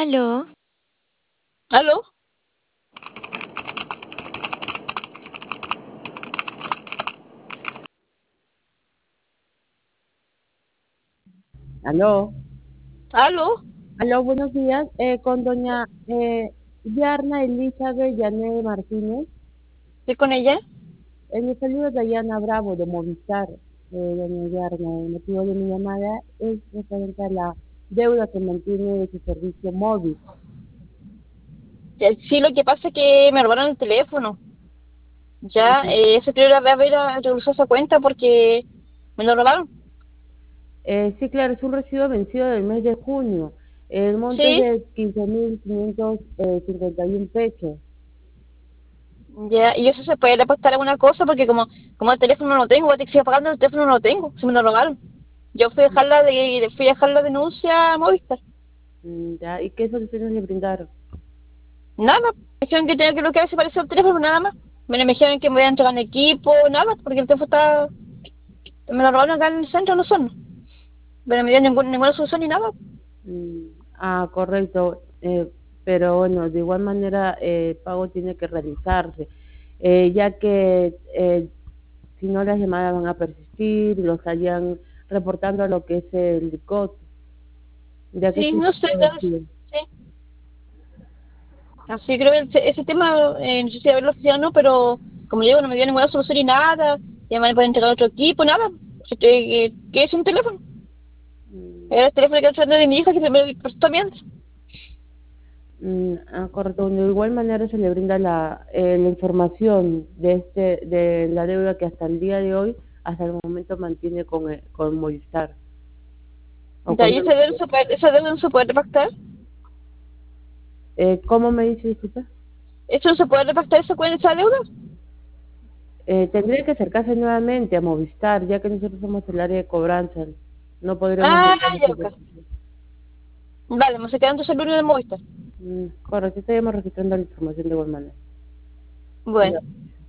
Aló, ¿Aló? Aló, ¿Aló? aló, buenos días. Con doña Yarna Elizabeth Llané Martínez. ¿Estoy con ella? Me saluda Dayana Bravo de Movistar. Doña Yarna, el motivo de mi llamada es referente a la deuda que mantiene de su servicio móvil. Sí, lo que pasa es que me robaron el teléfono. Ya, Ujú. ese creo que haber reusado esa cuenta porque me lo robaron. Sí, claro, es un recibo vencido del mes de junio. El monto es Sí, de 15.551 pesos. ya, y eso se puede reportar alguna cosa porque como el teléfono no lo tengo, voy a tener que seguir pagando el teléfono no lo tengo, se me lo robaron. Yo fui a dejar la denuncia a Movistar. Ya, ¿y qué soluciones le brindaron? Nada, me dijeron que tenía que bloquear ese parece el teléfono, nada más. Me dijeron que me voy a entregar un equipo, nada más, porque el teléfono está, me lo robaron acá en el centro, no son. Pero no me dieron ninguna solución ni nada. Correcto. Pero bueno, de igual manera el pago tiene que realizarse, ya que si no las llamadas van a persistir, lo estarían reportando a lo que es el DICOT, ya que Sí, sí no sé, se no sé. decide. Sí. Así creo que ese tema, no sé si haberlo oficiado o no, pero como le digo, no me dio ninguna solución ni nada. Ya me pueden entregar otro equipo, nada. ¿Qué es un teléfono? Mm, Era el teléfono que usando de mi hija que se me prestó mientras. Correcto. De igual manera se le brinda la información de la deuda que hasta el día de hoy, hasta el momento mantiene con Movistar. O De con, ahí esa deuda no se puede repactar. ¿Cómo me dice, disculpa? ¿Eso no se puede repactar esa deuda? Tendría que acercarse nuevamente a Movistar, ya que nosotros somos el área de cobranza. No podremos Ah, brindar ya, ese ok. servicio. Vale, me se queda entonces el único de Movistar. Correcto, estaríamos registrando la información de igual manera. Bueno.